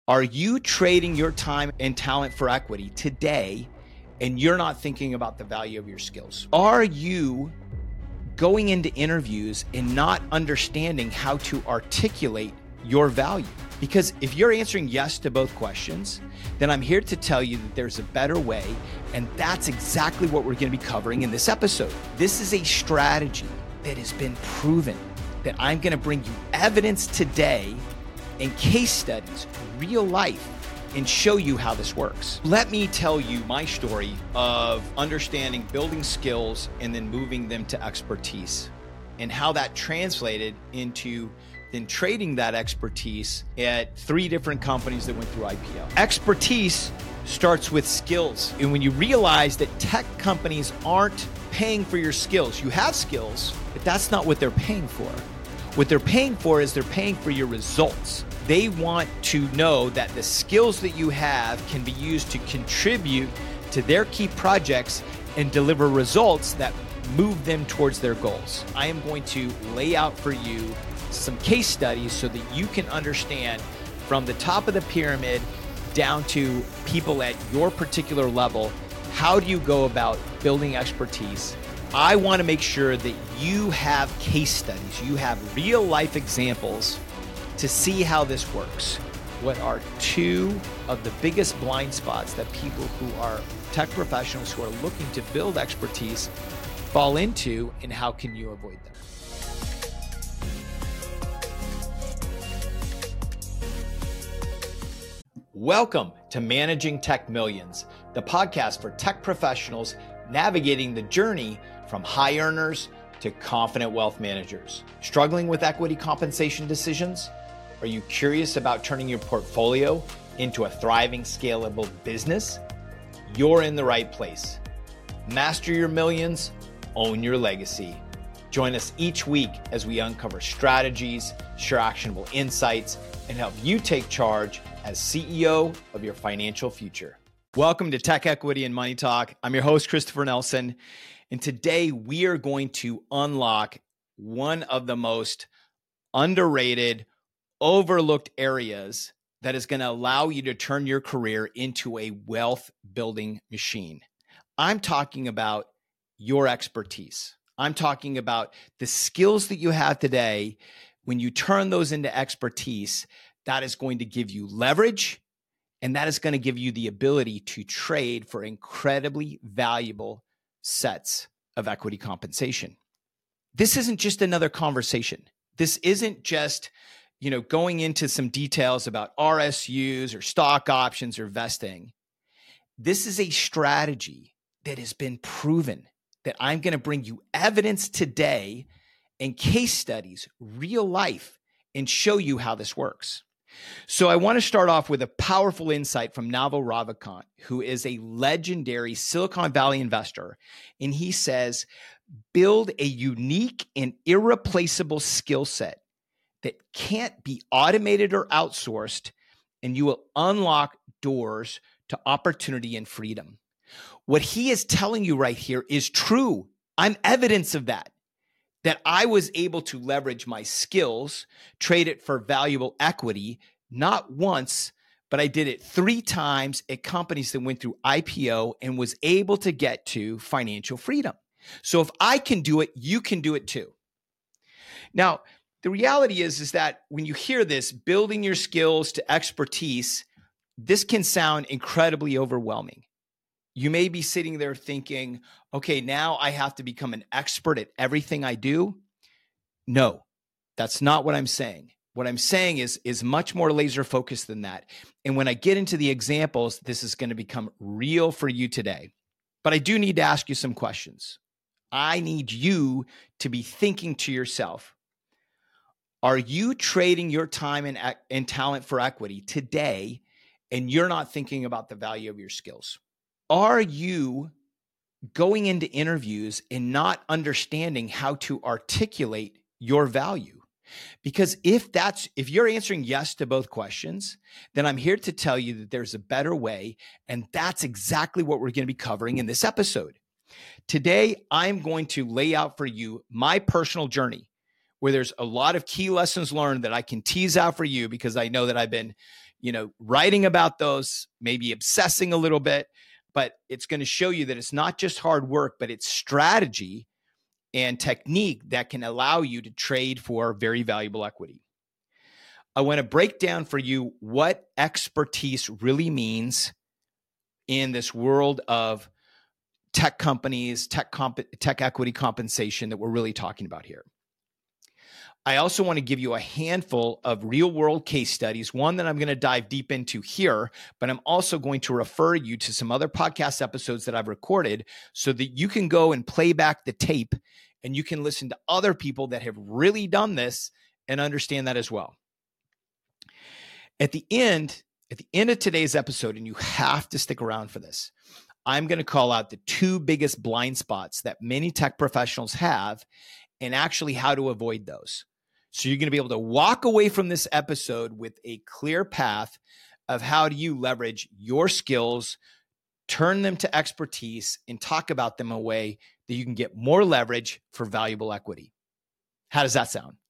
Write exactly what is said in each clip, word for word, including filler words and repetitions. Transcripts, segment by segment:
Are you trading your time and talent for equity today and you're not thinking about the value of your skills? Are you going into interviews and not understanding how to articulate your value? Because if you're answering yes to both questions, then I'm here to tell you that there's a better way, and that's exactly what we're going to be covering in this episode. This is a strategy that has been proven, that I'm going to bring you evidence today and case studies, real life, and show you how this works. Let me tell you my story of understanding building skills and then moving them to expertise, and how that translated into then trading that expertise at three different companies that went through I P O. Expertise starts with skills. And when you realize that tech companies aren't paying for your skills, you have skills, but that's not what they're paying for. What they're paying for is they're paying for your results. They want to know that the skills that you have can be used to contribute to their key projects and deliver results that move them towards their goals. I am going to lay out for you some case studies so that you can understand from the top of the pyramid down to people at your particular level, how do you go about building expertise? I want to make sure that you have case studies, you have real life examples to see how this works. What are two of the biggest blind spots that people who are tech professionals who are looking to build expertise fall into, and how can you avoid them? Welcome to Managing Tech Millions, the podcast for tech professionals navigating the journey from high earners to confident wealth managers. Struggling with equity compensation decisions? Are you curious about turning your portfolio into a thriving, scalable business? You're in the right place. Master your millions, own your legacy. Join us each week as we uncover strategies, share actionable insights, and help you take charge as C E O of your financial future. Welcome to Tech Equity and Money Talk. I'm your host, Christopher Nelson, and today we are going to unlock one of the most underrated, overlooked areas that is going to allow you to turn your career into a wealth building machine. I'm talking about your expertise. I'm talking about the skills that you have today. When you turn those into expertise, that is going to give you leverage, and that is going to give you the ability to trade for incredibly valuable sets of equity compensation. This isn't just another conversation. This isn't just, you know, going into some details about R S Us or stock options or vesting. This is a strategy that has been proven, that I'm going to bring you evidence today and case studies, real life, and show you how this works. So I want to start off with a powerful insight from Naval Ravikant, who is a legendary Silicon Valley investor. And he says, build a unique and irreplaceable skill set that can't be automated or outsourced, and you will unlock doors to opportunity and freedom. What he is telling you right here is true. I'm evidence of that, that I was able to leverage my skills, trade it for valuable equity, not once, but I did it three times at companies that went through I P O and was able to get to financial freedom. So if I can do it, you can do it too. Now, the reality is, is that when you hear this, building your skills to expertise, this can sound incredibly overwhelming. You may be sitting there thinking, okay, now I have to become an expert at everything I do. No, that's not what I'm saying. What I'm saying is, is much more laser focused than that. And when I get into the examples, this is going to become real for you today. But I do need to ask you some questions. I need you to be thinking to yourself, are you trading your time and, and talent for equity today, and you're not thinking about the value of your skills? Are you going into interviews and not understanding how to articulate your value? Because if that's, if you're answering yes to both questions, then I'm here to tell you that there's a better way. And that's exactly what we're going to be covering in this episode. Today, I'm going to lay out for you my personal journey, where there's a lot of key lessons learned that I can tease out for you, because I know that I've been, you know, writing about those, maybe obsessing a little bit, but it's going to show you that it's not just hard work, but it's strategy and technique that can allow you to trade for very valuable equity. I want to break down for you what expertise really means in this world of tech companies, tech comp- tech equity compensation that we're really talking about here. I also want to give you a handful of real world case studies, one that I'm going to dive deep into here, but I'm also going to refer you to some other podcast episodes that I've recorded so that you can go and play back the tape and you can listen to other people that have really done this and understand that as well. At the end, at the end of today's episode, and you have to stick around for this, I'm going to call out the two biggest blind spots that many tech professionals have and actually how to avoid those. So you're going to be able to walk away from this episode with a clear path of how do you leverage your skills, turn them to expertise, and talk about them in a way that you can get more leverage for valuable equity. How does that sound?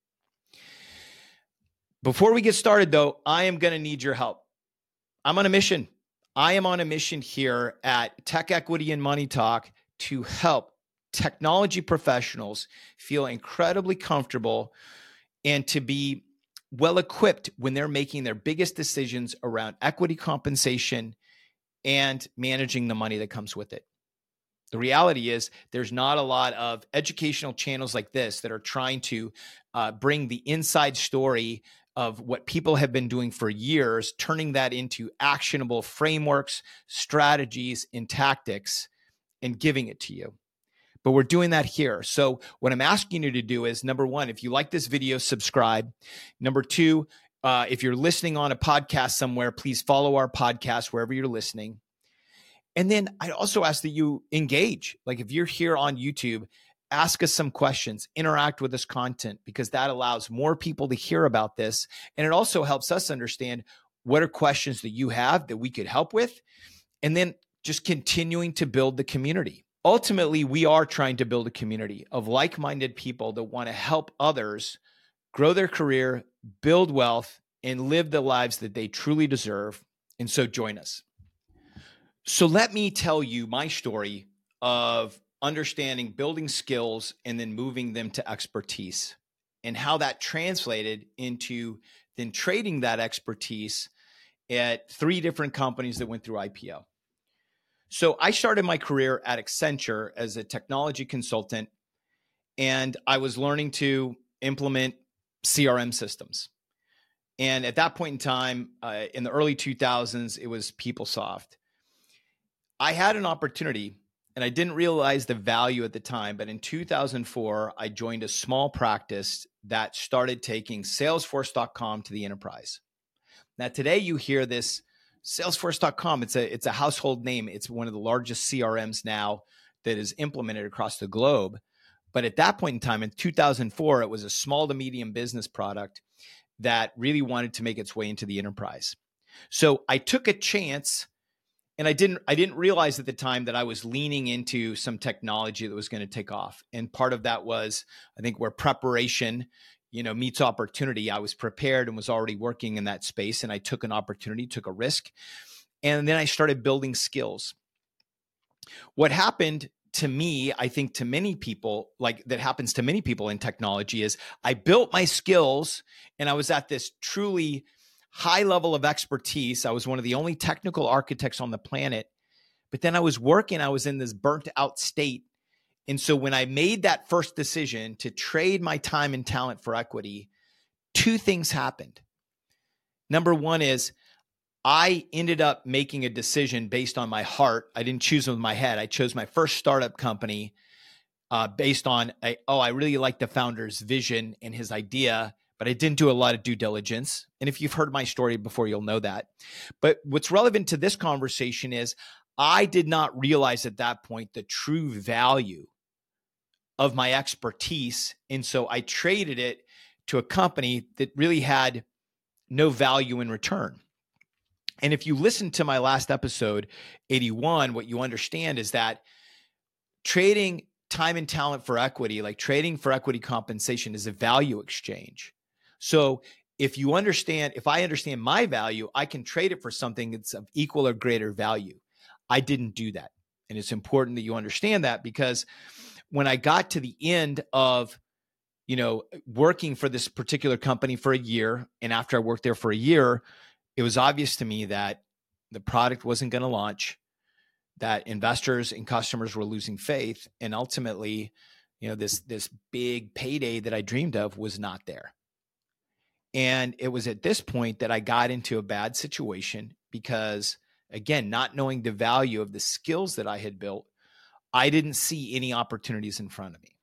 Before we get started, though, I am going to need your help. I'm on a mission. I am on a mission here at Tech Equity and Money Talk to help technology professionals feel incredibly comfortable and to be well equipped when they're making their biggest decisions around equity compensation and managing the money that comes with it. The reality is there's not a lot of educational channels like this that are trying to uh, bring the inside story of what people have been doing for years, turning that into actionable frameworks, strategies, and tactics, and giving it to you. But we're doing that here. So what I'm asking you to do is, number one, if you like this video, subscribe. Number two, uh, if you're listening on a podcast somewhere, please follow our podcast wherever you're listening. And then I'd also ask that you engage. Like if you're here on YouTube, ask us some questions, interact with this content, because that allows more people to hear about this. And it also helps us understand what are questions that you have that we could help with. And then just continuing to build the community. Ultimately, we are trying to build a community of like-minded people that want to help others grow their career, build wealth, and live the lives that they truly deserve. And so join us. So let me tell you my story of understanding building skills and then moving them to expertise, and how that translated into then trading that expertise at three different companies that went through I P O. So I started my career at Accenture as a technology consultant, and I was learning to implement C R M systems. And at that point in time, uh, in the early two thousands, it was PeopleSoft. I had an opportunity, and I didn't realize the value at the time, but in two thousand four, I joined a small practice that started taking Salesforce dot com to the enterprise. Now, today you hear this Salesforce dot com, it's a it's a household name. It's one of the largest C R Ms now that is implemented across the globe. But at that point in time, in two thousand four, it was a small to medium business product that really wanted to make its way into the enterprise. So I took a chance, and I didn't I didn't realize at the time that I was leaning into some technology that was going to take off. And part of that was, I think, where preparation you know, meets opportunity. I was prepared and was already working in that space, and I took an opportunity, took a risk, and then I started building skills. What happened to me, I think to many people, like that happens to many people in technology, is I built my skills and I was at this truly high level of expertise. I was one of the only technical architects on the planet, but then I was working, I was in this burnt out state. And so when I made that first decision to trade my time and talent for equity, two things happened. Number one is I ended up making a decision based on my heart. I didn't choose with my head. I chose my first startup company uh, based on, a, oh, I really like the founder's vision and his idea, but I didn't do a lot of due diligence. And if you've heard my story before, you'll know that. But what's relevant to this conversation is I did not realize at that point the true value of my expertise. And so I traded it to a company that really had no value in return. And if you listen to my last episode, eighty-one, what you understand is that trading time and talent for equity, like trading for equity compensation, is a value exchange. So if you understand, if I understand my value, I can trade it for something that's of equal or greater value. I didn't do that. And it's important that you understand that, because when I got to the end of, you know, working for this particular company for a year, and after I worked there for a year, it was obvious to me that the product wasn't going to launch, that investors and customers were losing faith, and ultimately, you know, this this big payday that I dreamed of was not there. And it was at this point that I got into a bad situation because, again, not knowing the value of the skills that I had built, I didn't see any opportunities in front of me.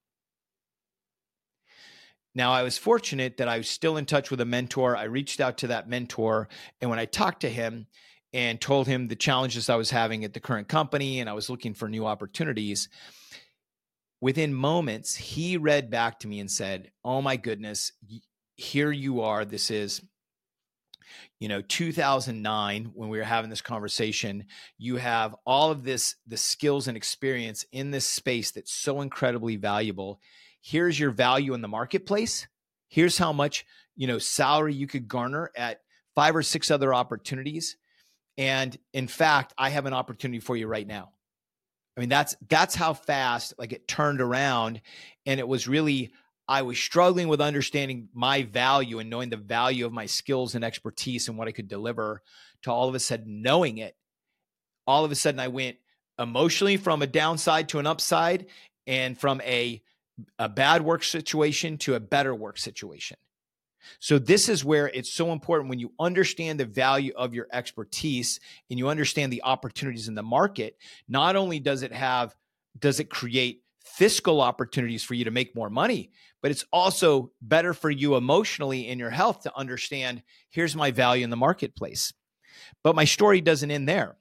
Now, I was fortunate that I was still in touch with a mentor. I reached out to that mentor, and when I talked to him and told him the challenges I was having at the current company and I was looking for new opportunities, within moments, he read back to me and said, "Oh my goodness, here you are. This is, you know, two thousand nine when we were having this conversation. You have all of this, the skills and experience in this space that's so incredibly valuable. Here's your value in the marketplace. Here's how much, you know, salary you could garner at five or six other opportunities. And in fact, I have an opportunity for you right now." I mean, that's, that's how fast like it turned around. And it was really, I was struggling with understanding my value and knowing the value of my skills and expertise and what I could deliver, to all of a sudden knowing it. All of a sudden I went emotionally from a downside to an upside, and from a, a bad work situation to a better work situation. So this is where it's so important, when you understand the value of your expertise and you understand the opportunities in the market. Not only does it have, does it create fiscal opportunities for you to make more money, but it's also better for you emotionally in your health to understand, here's my value in the marketplace. But my story doesn't end there.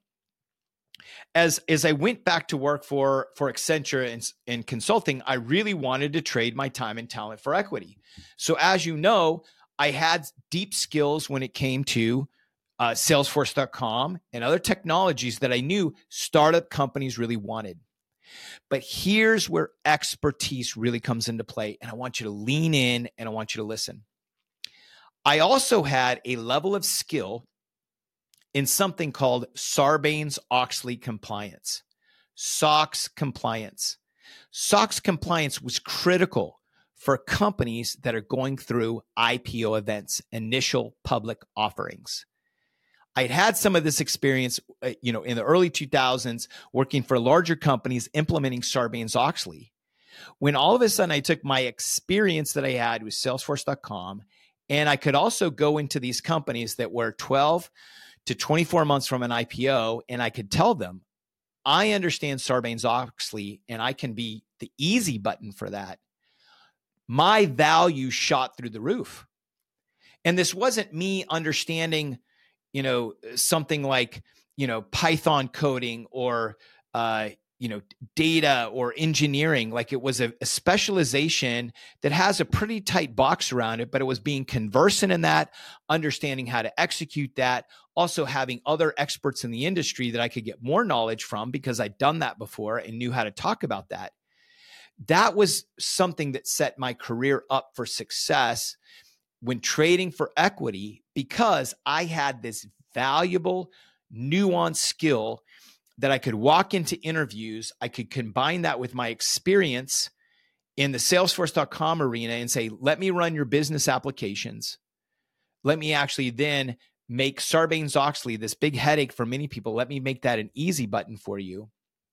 As, as I went back to work for, for Accenture and, and consulting, I really wanted to trade my time and talent for equity. So as you know, I had deep skills when it came to uh, Salesforce dot com and other technologies that I knew startup companies really wanted. But here's where expertise really comes into play. And I want you to lean in and I want you to listen. I also had a level of skill in something called Sarbanes-Oxley compliance, SOX compliance. SOX compliance was critical for companies that are going through I P O events, initial public offerings. I'd had some of this experience, uh, you know, in the early two thousands, working for larger companies implementing Sarbanes-Oxley. When all of a sudden I took my experience that I had with Salesforce dot com, and I could also go into these companies that were twelve to twenty-four months from an I P O, and I could tell them, I understand Sarbanes-Oxley and I can be the easy button for that. My value shot through the roof. And this wasn't me understanding, you know, something like, you know, Python coding or, uh, you know, data or engineering. Like, it was a, a specialization that has a pretty tight box around it, but it was being conversant in that, understanding how to execute that, also having other experts in the industry that I could get more knowledge from because I'd done that before and knew how to talk about that. That was something that set my career up for success when trading for equity, because I had this valuable, nuanced skill that I could walk into interviews. I could combine that with my experience in the Salesforce dot com arena and say, let me run your business applications. Let me actually then make Sarbanes-Oxley, this big headache for many people, let me make that an easy button for you.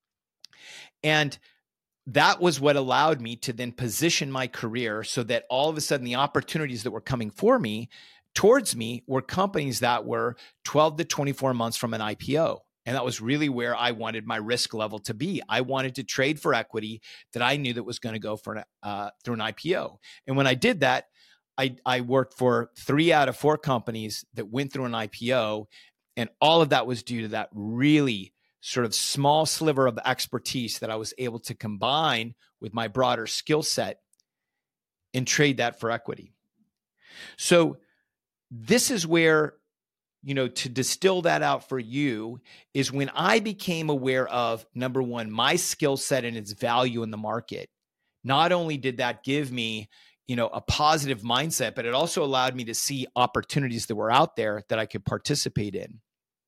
And that was what allowed me to then position my career so that all of a sudden the opportunities that were coming for me, towards me, were companies that were twelve to twenty-four months from an I P O. And that was really where I wanted my risk level to be. I wanted to trade for equity that I knew that was going to go for an, uh, through an I P O. And when I did that, I, I worked for three out of four companies that went through an I P O. And all of that was due to that really sort of small sliver of expertise that I was able to combine with my broader skill set and trade that for equity. So this is where, you know, to distill that out for you is when I became aware of, number one, my skill set and its value in the market. Not only did that give me, you know, a positive mindset, but it also allowed me to see opportunities that were out there that I could participate in.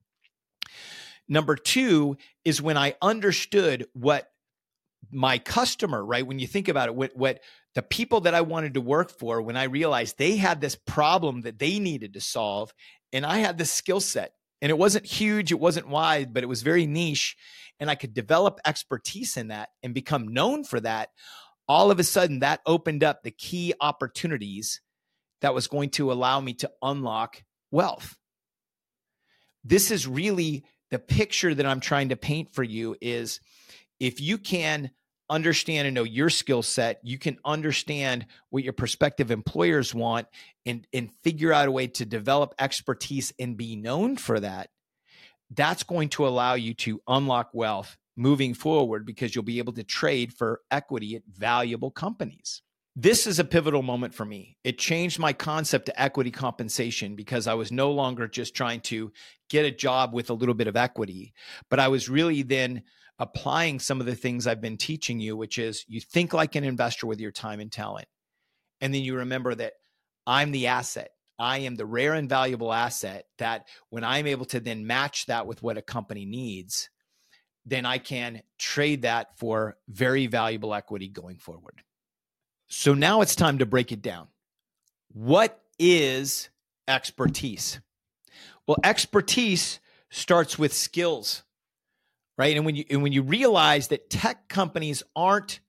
Number two is when I understood what my customer, right? When you think about it, what, what the people that I wanted to work for, when I realized they had this problem that they needed to solve, and I had this skill set, and it wasn't huge, it wasn't wide, but it was very niche, and I could develop expertise in that and become known for that. All of a sudden, that opened up the key opportunities that was going to allow me to unlock wealth. This is really the picture that I'm trying to paint for you is if you can understand and know your skill set, you can understand what your prospective employers want and, and figure out a way to develop expertise and be known for that. That's going to allow you to unlock wealth moving forward because you'll be able to trade for equity at valuable companies. This is a pivotal moment for me. It changed my concept to equity compensation because I was no longer just trying to get a job with a little bit of equity, but I was really then applying some of the things I've been teaching you, which is you think like an investor with your time and talent. And then you remember that I'm the asset. I am the rare and valuable asset that when I'm able to then match that with what a company needs, then I can trade that for very valuable equity going forward. So now it's time to break it down. What is expertise? Well, expertise starts with skills, right? And when you and when you realize that tech companies aren't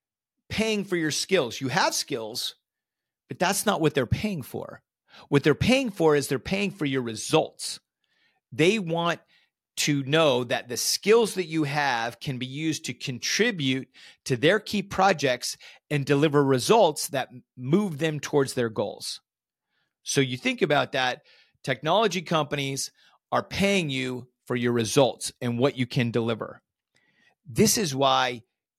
paying for your skills, you have skills, but that's not what they're paying for. What they're paying for is they're paying for your results. They want to know that the skills that you have can be used to contribute to their key projects and deliver results that move them towards their goals. So you think about that, technology companies are paying you for your results and what you can deliver. This is why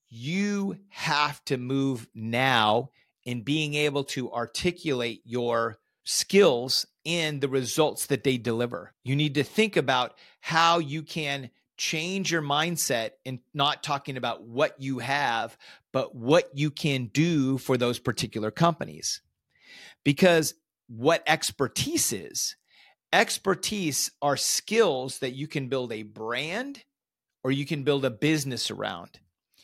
you have to move now in being able to articulate your skills in the results that they deliver. You need to think about how you can change your mindset and not talking about what you have, but what you can do for those particular companies. Because what expertise is, expertise are skills that you can build a brand or you can build a business around.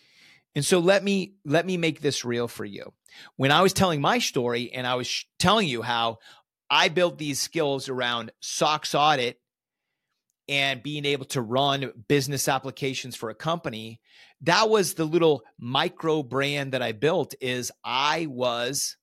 And so let me let me make this real for you. When I was telling my story and I was sh- telling you how I built these skills around SOX audit and being able to run business applications for a company, that was the little micro brand that I built. Is I was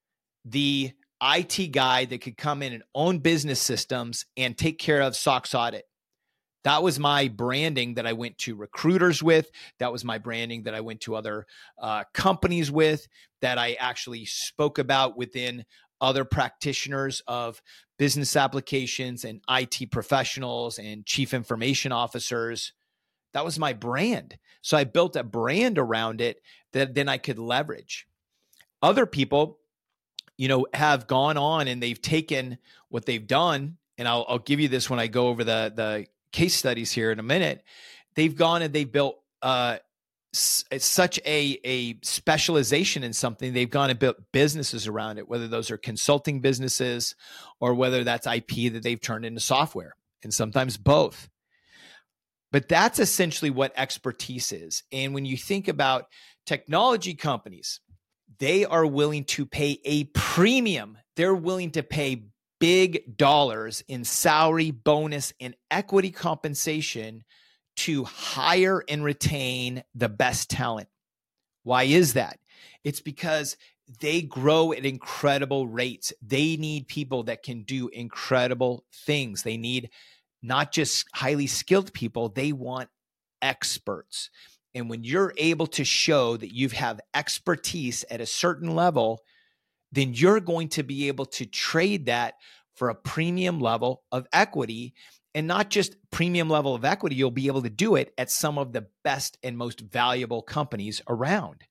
the I T guy that could come in and own business systems and take care of SOX audit. That was my branding that I went to recruiters with. That was my branding that I went to other uh, companies with, that I actually spoke about within other practitioners of business applications and I T professionals and chief information officers. That was my brand. So I built a brand around it that then I could leverage. Other people, you know, have gone on and they've taken what they've done, and I'll, I'll give you this when I go over the, the case studies here in a minute. They've gone and they've built uh, s- such a, a specialization in something. They've gone and built businesses around it, whether those are consulting businesses or whether that's I P that they've turned into software, and sometimes both. But that's essentially what expertise is. And when you think about technology companies, they are willing to pay a premium. They're willing to pay big dollars in salary, bonus, and equity compensation to hire and retain the best talent. Why is that? It's because they grow at incredible rates. They need people that can do incredible things. They need not just highly skilled people, they want experts. And when you're able to show that you have expertise at a certain level, then you're going to be able to trade that for a premium level of equity. And not just premium level of equity, you'll be able to do it at some of the best and most valuable companies around.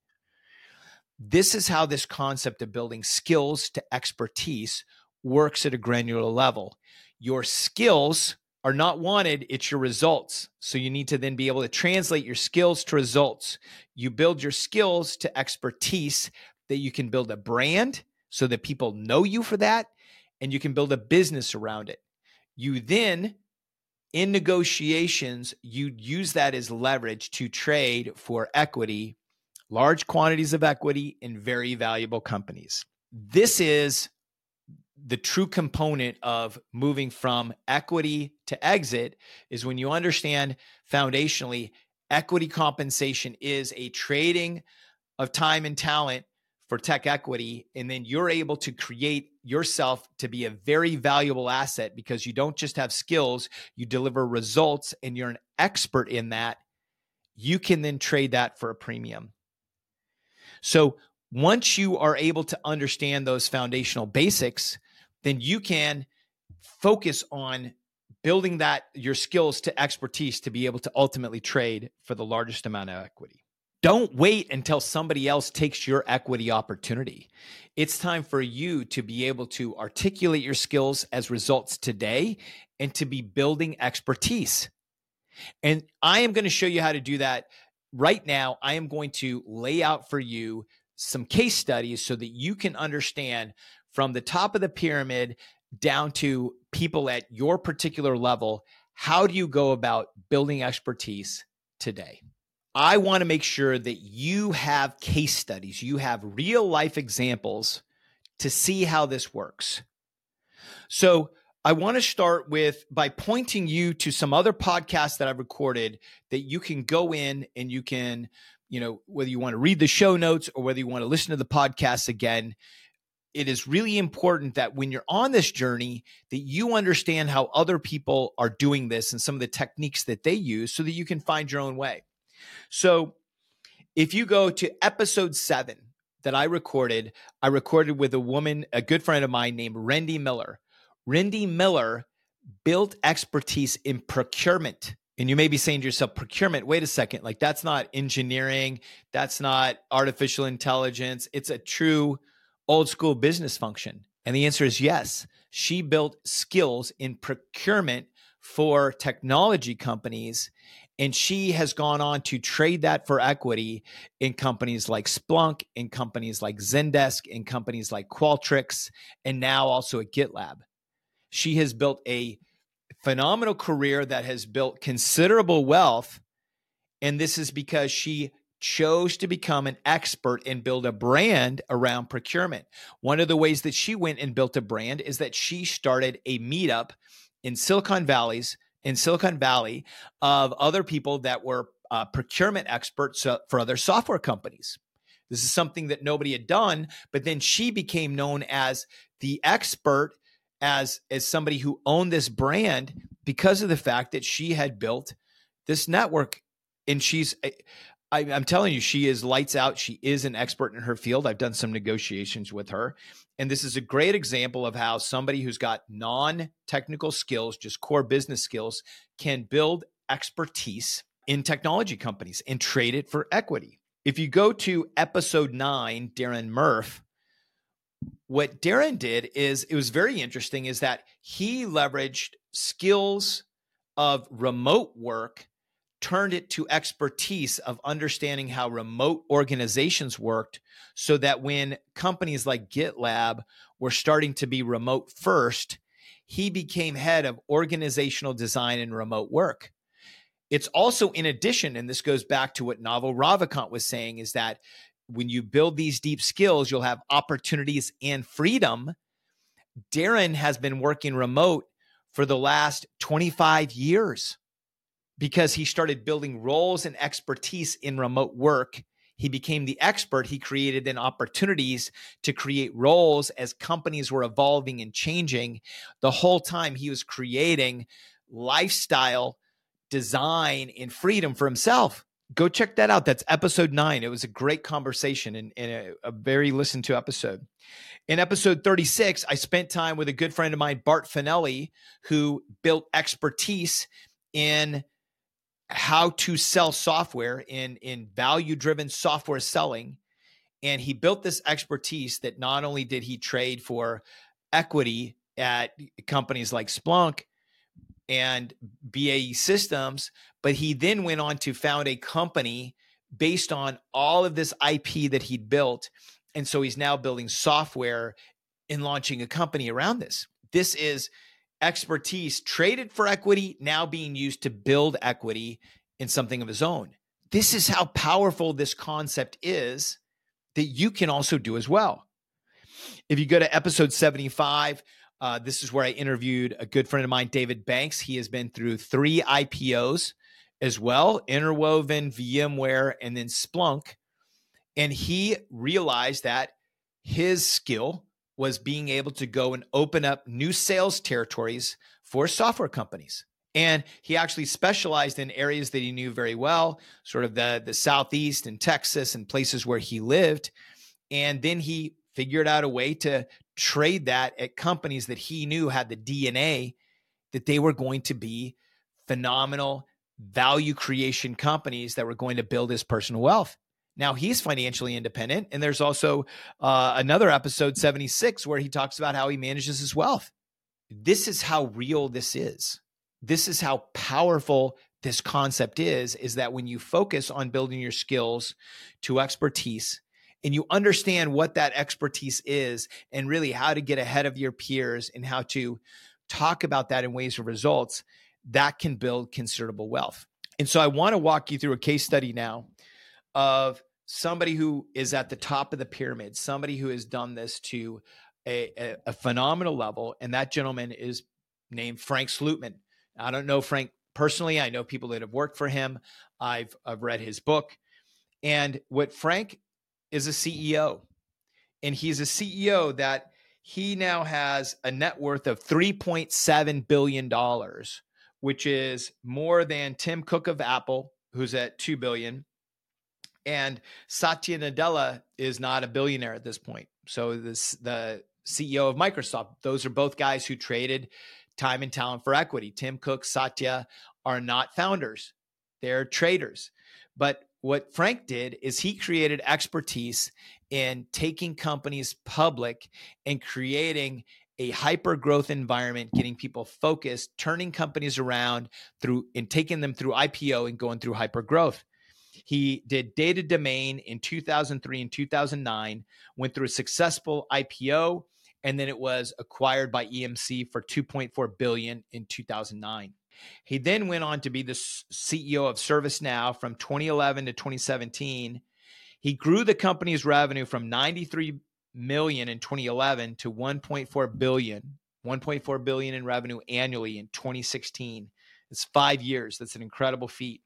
This is how this concept of building skills to expertise works at a granular level. Your skills are not wanted, it's your results. So you need to then be able to translate your skills to results. You build your skills to expertise that you can build a brand, so that people know you for that, and you can build a business around it. You then, in negotiations, you use that as leverage to trade for equity, large quantities of equity in very valuable companies. This is the true component of moving from equity to exit, is when you understand foundationally, equity compensation is a trading of time and talent for tech equity. And then you're able to create yourself to be a very valuable asset because you don't just have skills, you deliver results, and you're an expert in that. You can then trade that for a premium. So once you are able to understand those foundational basics, then you can focus on building that, your skills to expertise to be able to ultimately trade for the largest amount of equity. Don't wait until somebody else takes your equity opportunity. It's time for you to be able to articulate your skills as results today and to be building expertise. And I am going to show you how to do that right now. I am going to lay out for you some case studies so that you can understand from the top of the pyramid down to people at your particular level, how do you go about building expertise today? I want to make sure that you have case studies, you have real life examples to see how this works. So I want to start with by pointing you to some other podcasts that I've recorded that you can go in and you can, you know, whether you want to read the show notes or whether you want to listen to the podcast again, it is really important that when you're on this journey that you understand how other people are doing this and some of the techniques that they use so that you can find your own way. So if you go to episode seven that I recorded, I recorded with a woman, a good friend of mine named Rendy Miller. Rendy Miller built expertise in procurement. And you may be saying to yourself, procurement, wait a second, like that's not engineering, that's not artificial intelligence. It's a true old school business function. And the answer is yes. She built skills in procurement for technology companies, and she has gone on to trade that for equity in companies like Splunk, in companies like Zendesk, in companies like Qualtrics, and now also at GitLab. She has built a phenomenal career that has built considerable wealth, and this is because she chose to become an expert and build a brand around procurement. One of the ways that she went and built a brand is that she started a meetup in Silicon Valley's in Silicon Valley of other people that were uh, procurement experts uh, for other software companies. This is something that nobody had done, but then she became known as the expert, as, as somebody who owned this brand because of the fact that she had built this network. And she's, I, I'm telling you, she is lights out. She is an expert in her field. I've done some negotiations with her. And this is a great example of how somebody who's got non-technical skills, just core business skills, can build expertise in technology companies and trade it for equity. If you go to episode nine, Darren Murph, what Darren did is, it was very interesting, is that he leveraged skills of remote work, turned it to expertise of understanding how remote organizations worked, so that when companies like GitLab were starting to be remote first, he became head of organizational design and remote work. It's also in addition, and this goes back to what Naval Ravikant was saying, is that when you build these deep skills, you'll have opportunities and freedom. Darren has been working remote for the last twenty-five years. Because he started building roles and expertise in remote work. He became the expert. He created then opportunities to create roles as companies were evolving and changing. The whole time he was creating lifestyle, design, and freedom for himself. Go check that out. That's episode nine. It was a great conversation and, and a, a very listened to episode. In episode thirty-six, I spent time with a good friend of mine, Bart Finelli, who built expertise in how to sell software, in, in value-driven software selling. And he built this expertise that not only did he trade for equity at companies like Splunk and B A E Systems, but he then went on to found a company based on all of this I P that he'd built. And so he's now building software and launching a company around this. This is expertise traded for equity, now being used to build equity in something of his own. This is how powerful this concept is that you can also do as well. If you go to episode seventy-five, uh, this is where I interviewed a good friend of mine, David Banks. He has been through three I P Os as well, Interwoven, VMware, and then Splunk. And he realized that his skill was being able to go and open up new sales territories for software companies. And he actually specialized in areas that he knew very well, sort of the, the Southeast and Texas and places where he lived. And then he figured out a way to trade that at companies that he knew had the D N A that they were going to be phenomenal value creation companies that were going to build his personal wealth. Now he's financially independent. And there's also uh, another episode seventy-six where he talks about how he manages his wealth. This is how real this is. This is how powerful this concept is, is that when you focus on building your skills to expertise and you understand what that expertise is and really how to get ahead of your peers and how to talk about that in ways of results, that can build considerable wealth. And so I want to walk you through a case study now of somebody who is at the top of the pyramid, somebody who has done this to a, a, a phenomenal level. And that gentleman is named Frank Slootman. I don't know Frank personally. I know people that have worked for him. I've, I've read his book. And what Frank is a C E O. And he's a C E O that he now has a net worth of three point seven billion dollars, which is more than Tim Cook of Apple, who's at two billion dollars. And Satya Nadella is not a billionaire at this point. So this, the C E O of Microsoft, those are both guys who traded time and talent for equity. Tim Cook, Satya are not founders. They're traders. But what Frank did is he created expertise in taking companies public and creating a hyper growth environment, getting people focused, turning companies around through and taking them through I P O and going through hyper growth. He did Data Domain in two thousand three and two thousand nine, went through a successful I P O, and then it was acquired by E M C for two point four billion dollars in two thousand nine. He then went on to be the C E O of ServiceNow from twenty eleven to twenty seventeen. He grew the company's revenue from ninety-three million dollars in twenty eleven to one point four billion dollars, one point four billion dollars in revenue annually in twenty sixteen. It's five years. That's an incredible feat.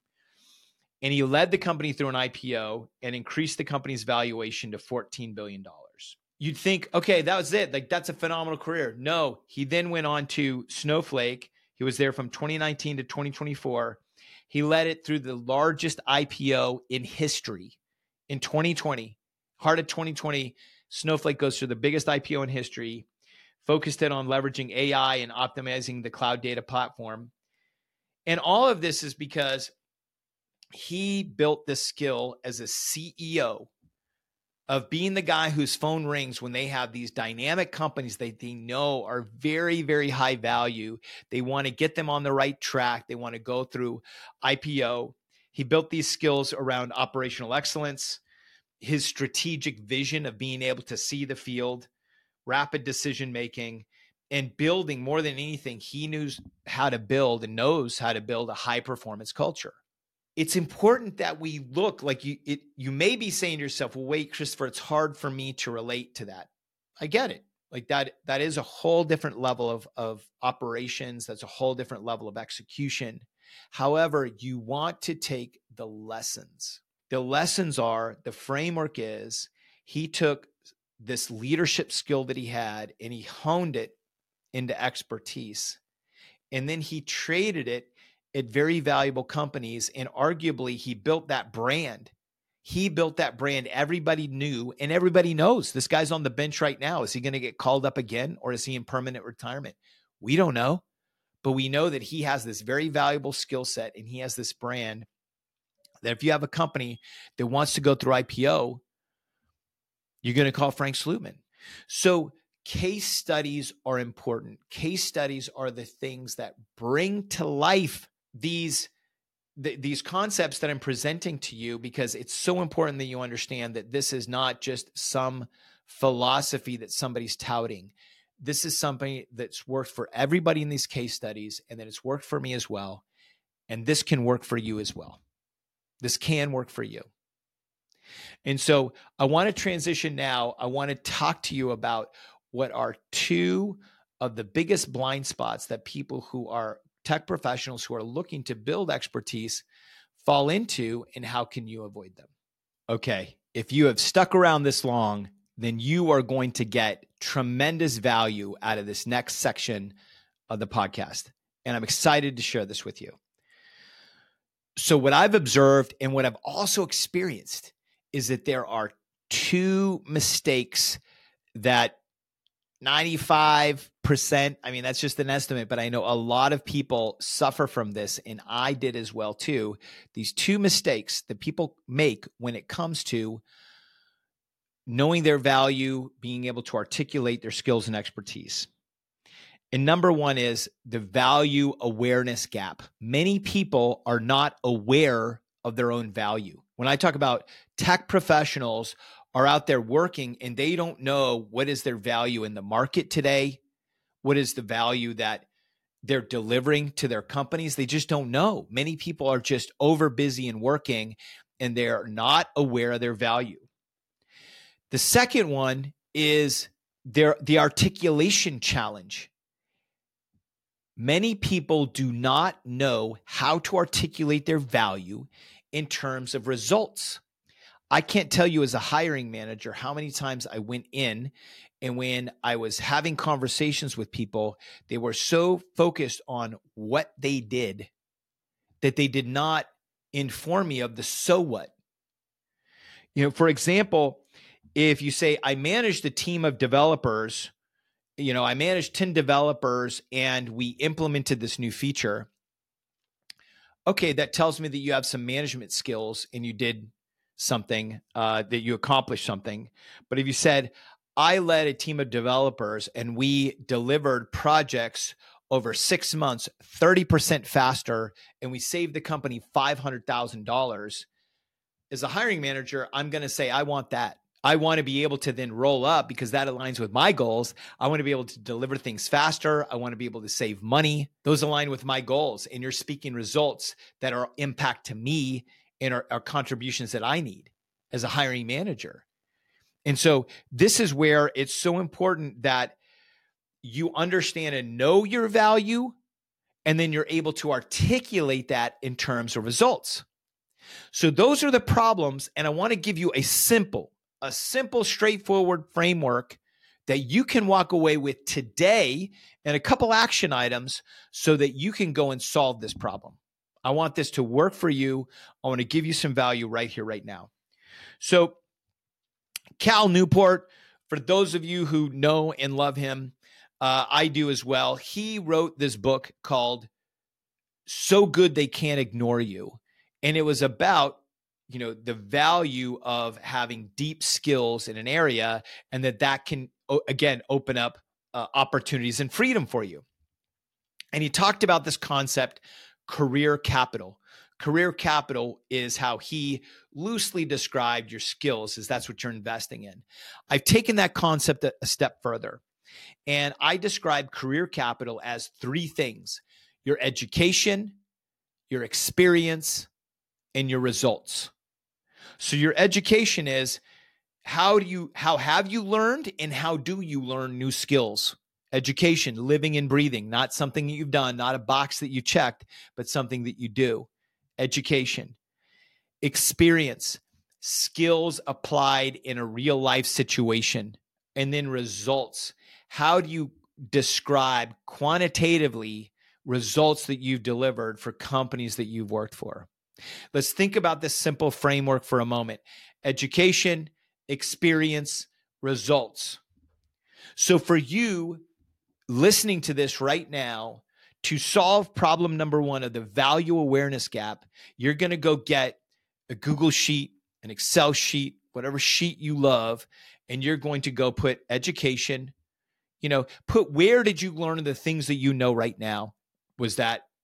And he led the company through an I P O and increased the company's valuation to fourteen billion dollars. You'd think, okay, that was it. Like, that's a phenomenal career. No, he then went on to Snowflake. He was there from twenty nineteen to twenty twenty-four. He led it through the largest I P O in history. In twenty twenty, heart of twenty twenty, Snowflake goes through the biggest I P O in history, focused it on leveraging A I and optimizing the cloud data platform. And all of this is because he built this skill as a C E O of being the guy whose phone rings when they have these dynamic companies that they know are very, very high value. They want to get them on the right track. They want to go through I P O. He built these skills around operational excellence, his strategic vision of being able to see the field, rapid decision-making, and building more than anything. He knew how to build and knows how to build a high-performance culture. It's important that we look like you, it, you may be saying to yourself, well, wait, Christopher, it's hard for me to relate to that. I get it. Like that, that is a whole different level of, of operations. That's a whole different level of execution. However, you want to take the lessons. The lessons are, the framework is, he took this leadership skill that he had and he honed it into expertise. And then he traded it at very valuable companies. And arguably he built that brand. He built that brand. Everybody knew and everybody knows this guy's on the bench right now. Is he going to get called up again, or is he in permanent retirement? We don't know, but we know that he has this very valuable skill set and he has this brand that if you have a company that wants to go through I P O, you're going to call Frank Slootman. So case studies are important. Case studies are the things that bring to life these th- these concepts that I'm presenting to you, because it's so important that you understand that this is not just some philosophy that somebody's touting. This is something that's worked for everybody in these case studies, and that it's worked for me as well. And this can work for you as well. This can work for you. And so I want to transition now. I want to talk to you about what are two of the biggest blind spots that people who are tech professionals who are looking to build expertise fall into, and how can you avoid them? Okay, if you have stuck around this long, then you are going to get tremendous value out of this next section of the podcast. And I'm excited to share this with you. So what I've observed and what I've also experienced is that there are two mistakes that ninety-five percent, I mean, that's just an estimate, but I know a lot of people suffer from this, and I did as well too. These two mistakes that people make when it comes to knowing their value, being able to articulate their skills and expertise. And number one is the value awareness gap. Many people are not aware of their own value. When I talk about tech professionals are out there working and they don't know what is their value in the market today, what is the value that they're delivering to their companies, they just don't know. Many people are just over busy and working, and they're not aware of their value. The second one is their, the articulation challenge. Many people do not know how to articulate their value in terms of results. I can't tell you as a hiring manager how many times I went in, and when I was having conversations with people, they were so focused on what they did that they did not inform me of the so what. You know, for example, if you say, I managed a team of developers, you know, I managed ten developers and we implemented this new feature. Okay, that tells me that you have some management skills and you did something, uh, that you accomplished something. But if you said, I led a team of developers and we delivered projects over six months, thirty percent faster, and we saved the company five hundred thousand dollars, as a hiring manager, I'm going to say, I want that. I want to be able to then roll up because that aligns with my goals. I want to be able to deliver things faster. I want to be able to save money. Those align with my goals. And you're speaking results that are impact to me and are, are contributions that I need as a hiring manager. And so this is where it's so important that you understand and know your value, and then you're able to articulate that in terms of results. So those are the problems. And I want to give you a simple, a simple, straightforward framework that you can walk away with today and a couple action items so that you can go and solve this problem. I want this to work for you. I want to give you some value right here, right now. So Cal Newport, for those of you who know and love him, uh, I do as well. He wrote this book called So Good They Can't Ignore You. And it was about, you know, the value of having deep skills in an area, and that that can, again, open up uh, opportunities and freedom for you. And he talked about this concept, career capital. Career capital is how he loosely described your skills, as that's what you're investing in. I've taken that concept a, a step further, and I describe career capital as three things: your education, your experience, and your results. So your education is how do you, how have you learned and how do you learn new skills? Education, living and breathing, not something that you've done, not a box that you checked, but something that you do. Education. Experience, skills applied in a real life situation. And then results. How do you describe quantitatively results that you've delivered for companies that you've worked for? Let's think about this simple framework for a moment. Education, experience, results. So for you listening to this right now, to solve problem number one of the value awareness gap, you're going to go get a Google sheet, an Excel sheet, whatever sheet you love, and you're going to go put education, you know, put where did you learn the things that you know right now? Was that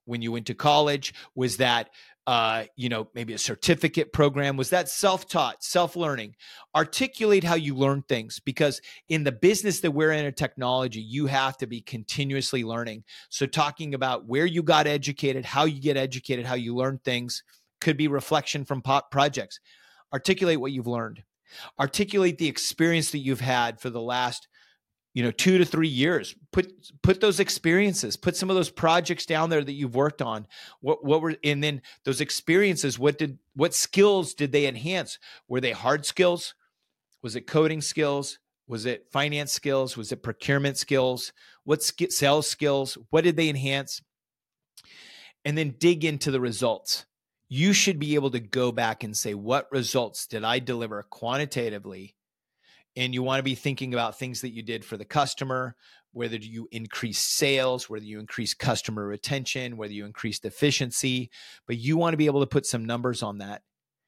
when you went to college? Was that, uh, you know, maybe a certificate program? Was that self-taught, self-learning? Articulate how you learn things, because in the business that we're in, in technology, you have to be continuously learning. So talking about where you got educated, how you get educated, how you learn things could be reflection from pop projects. Articulate what you've learned. Articulate the experience that you've had for the last, you know, two to three years. Put put those experiences, put some of those projects down there that you've worked on. What what were, and then those experiences, what did what skills did they enhance? Were they hard skills? Was it coding skills? Was it finance skills? Was it procurement skills? What sk- sales skills? What did they enhance? And then dig into the results. You should be able to go back and say, what results did I deliver quantitatively? And you want to be thinking about things that you did for the customer, whether you increase sales, whether you increase customer retention, whether you increased efficiency, but you want to be able to put some numbers on that.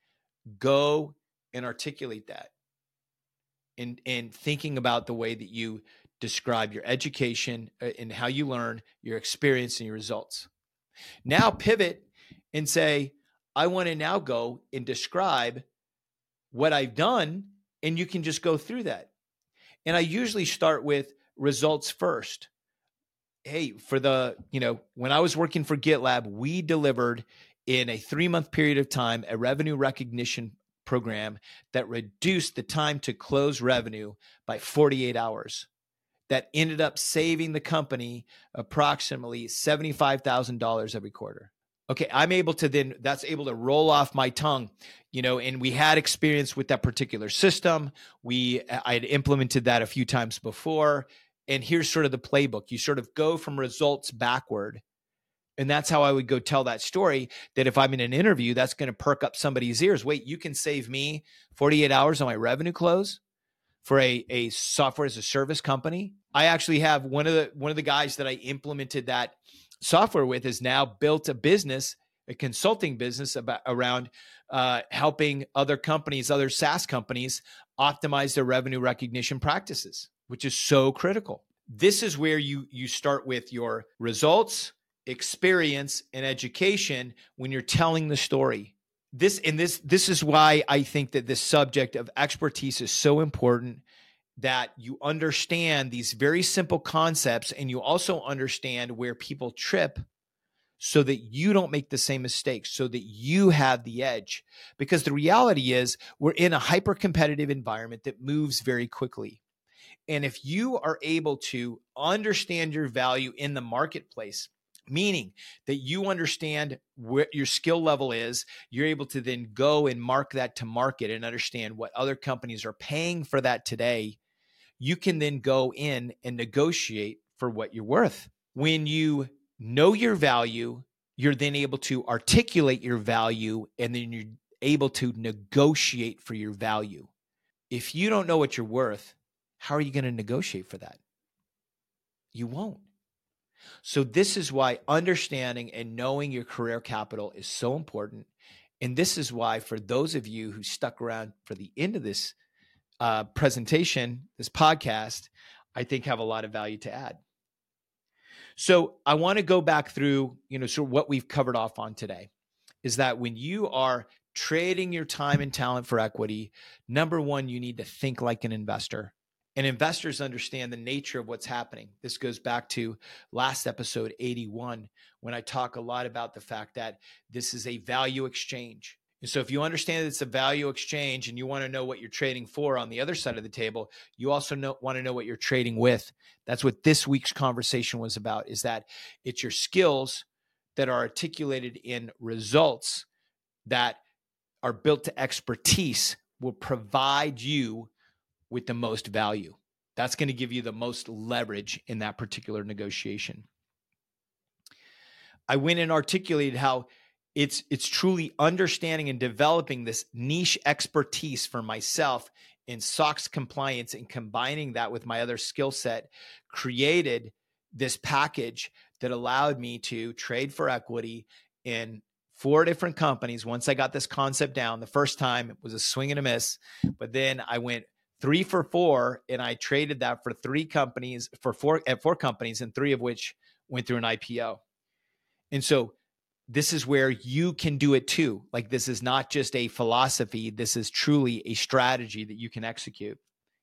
Go and articulate that. And, and thinking about the way that you describe your education and how you learn, your experience and your results. Now pivot and say, I want to now go and describe what I've done, and you can just go through that. And I usually start with results first. Hey, for the, you know, when I was working for GitLab, we delivered in a three-month period of time a revenue recognition program that reduced the time to close revenue by forty-eight hours. That ended up saving the company approximately seventy-five thousand dollars every quarter. Okay, I'm able to then, that's able to roll off my tongue, you know, and we had experience with that particular system. We, I had implemented that a few times before. And here's sort of the playbook. You sort of go from results backward. And that's how I would go tell that story, that if I'm in an interview, that's going to perk up somebody's ears. Wait, you can save me forty-eight hours on my revenue close for a, a software as a service company. I actually have one of the, one of the guys that I implemented that software with has now built a business, a consulting business about around uh, helping other companies, other SaaS companies optimize their revenue recognition practices, which is so critical. This is where you, you start with your results, experience, and education when you're telling the story. This and this, this is why I think that this subject of expertise is so important, that you understand these very simple concepts and you also understand where people trip so that you don't make the same mistakes, so that you have the edge. Because the reality is we're in a hyper-competitive environment that moves very quickly. And if you are able to understand your value in the marketplace, meaning that you understand what your skill level is, you're able to then go and mark that to market and understand what other companies are paying for that today. You can then go in and negotiate for what you're worth. When you know your value, you're then able to articulate your value, and then you're able to negotiate for your value. If you don't know what you're worth, how are you going to negotiate for that? You won't. So this is why understanding and knowing your career capital is so important. And this is why, for those of you who stuck around for the end of this Uh, presentation, this podcast, I think have a lot of value to add. So I want to go back through, you know, sort of what we've covered off on today is that when you are trading your time and talent for equity, number one, you need to think like an investor. And investors understand the nature of what's happening. This goes back to last episode eighty-one, when I talk a lot about the fact that this is a value exchange. And so if you understand that it's a value exchange and you want to know what you're trading for on the other side of the table, you also know, want to know what you're trading with. That's what this week's conversation was about, is that it's your skills that are articulated in results that are built to expertise will provide you with the most value. That's going to give you the most leverage in that particular negotiation. I went and articulated how It's it's truly understanding and developing this niche expertise for myself in S O X compliance and combining that with my other skill set created this package that allowed me to trade for equity in four different companies. Once I got this concept down, the first time it was a swing and a miss, but then I went three for four and I traded that for three companies, for four at four companies, and three of which went through an I P O. And so this is where you can do it too. Like, this is not just a philosophy. This is truly a strategy that you can execute.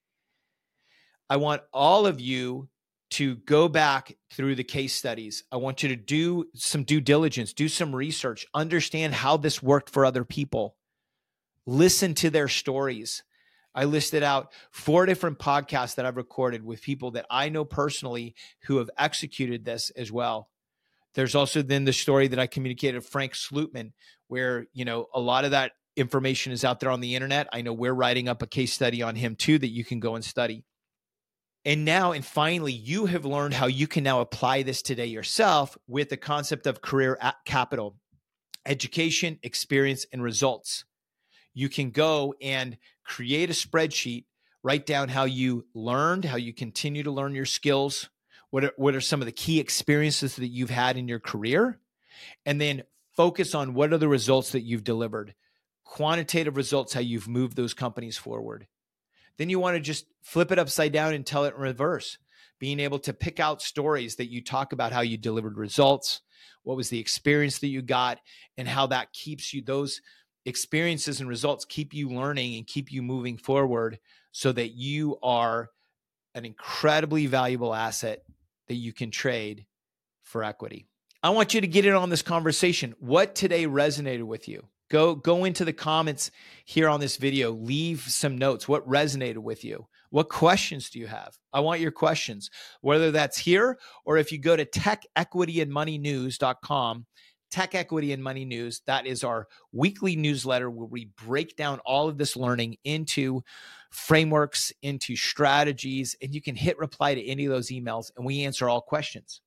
I want all of you to go back through the case studies. I want you to do some due diligence, do some research, understand how this worked for other people. Listen to their stories. I listed out four different podcasts that I've recorded with people that I know personally who have executed this as well. There's also then the story that I communicated, Frank Slootman, where, you know, a lot of that information is out there on the internet. I know we're writing up a case study on him too that you can go and study. And now, and finally, you have learned how you can now apply this today yourself with the concept of career capital, education, experience, and results. You can go and create a spreadsheet, write down how you learned, how you continue to learn your skills, what are, what are some of the key experiences that you've had in your career, and then focus on what are the results that you've delivered, quantitative results, how you've moved those companies forward. Then you want to just flip it upside down and tell it in reverse, being able to pick out stories that you talk about how you delivered results, what was the experience that you got, and how that keeps you, those experiences and results keep you learning and keep you moving forward so that you are an incredibly valuable asset that you can trade for equity. I want you to get in on this conversation. What today resonated with you? Go, go into the comments here on this video. Leave some notes. What resonated with you? What questions do you have? I want your questions, whether that's here or if you go to tech equity and money news dot com, Tech Equity and Money News. That is our weekly newsletter where we break down all of this learning into frameworks, into strategies, and you can hit reply to any of those emails and we answer all questions.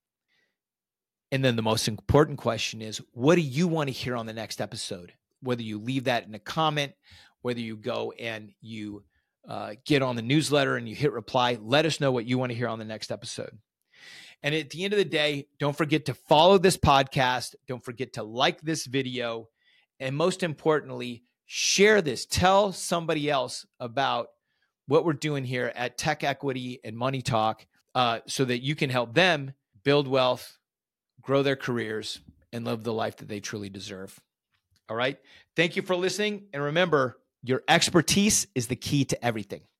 And then the most important question is, what do you want to hear on the next episode? Whether you leave that in a comment, whether you go and you uh, get on the newsletter and you hit reply, let us know what you want to hear on the next episode. And at the end of the day, don't forget to follow this podcast. Don't forget to like this video. And most importantly, share this. Tell somebody else about what we're doing here at Tech Equity and Money Talk uh, so that you can help them build wealth, grow their careers, and live the life that they truly deserve. All right. Thank you for listening. And remember, your expertise is the key to everything.